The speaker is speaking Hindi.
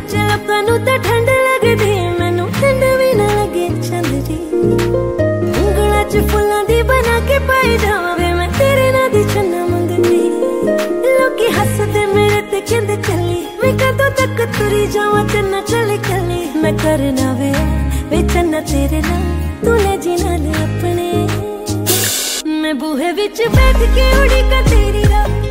विच लब्बां तो ठंड लगदी, मैनू ठंड भी ना लगे चंदरी। ਉਂਗਲਾਂ 'ਚ फुल्लां दी बना के पाई जावां वे मैं तेरे नां दी चन्ना मंगदी। लोकी हसदे मेरे ते कहंदे चली, मैं कदों तक तुरी जावां चन्ना चली कली। मैं करना वे चन्ना तेरे नाल, तू ले जी नाल अपने। मैं बूहे विच बैठ के उड़ीका तेरी राह,